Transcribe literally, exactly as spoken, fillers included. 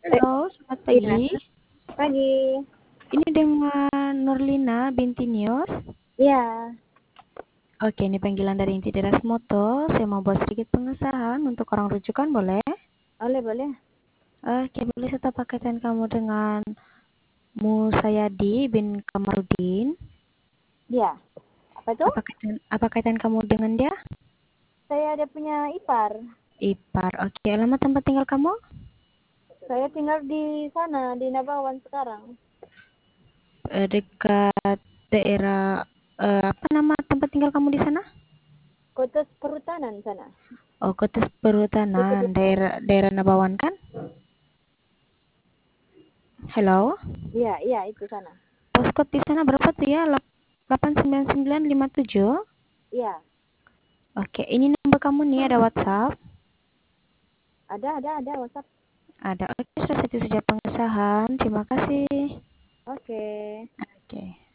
Eh, Halo, selamat iya, pagi. pagi. Ini dengan Nurlina binti Nios. Iya, Oke, ini panggilan dari Inti Deras Moto. Saya mau buat sedikit pengesahan untuk orang rujukan, boleh? boleh, boleh. Oke, boleh serta pakaian kamu dengan Musayadi bin Kamarudin. Iya. Apa tuh? Apa kaitan, apa kaitan kamu dengan dia? Saya ada punya ipar. Ipar. Oke, alamat tempat tinggal kamu? Saya tinggal di sana, di Nabawan sekarang. Eh, dekat daerah, eh, apa nama tempat tinggal kamu di sana? Kota Perhutanan sana. Oh, Kota Kota Perhutanan, daerah daerah Nabawan kan? Halo? Iya, iya, itu sana. Postcode di sana berapa tuh ya? delapan sembilan sembilan lima tujuh. Iya. Oke, ini nomor kamu nih, ada WhatsApp. Ada, ada, ada WhatsApp. Ada. Oke, sudah itu saja pengesahan. Terima kasih. Oke. Oke.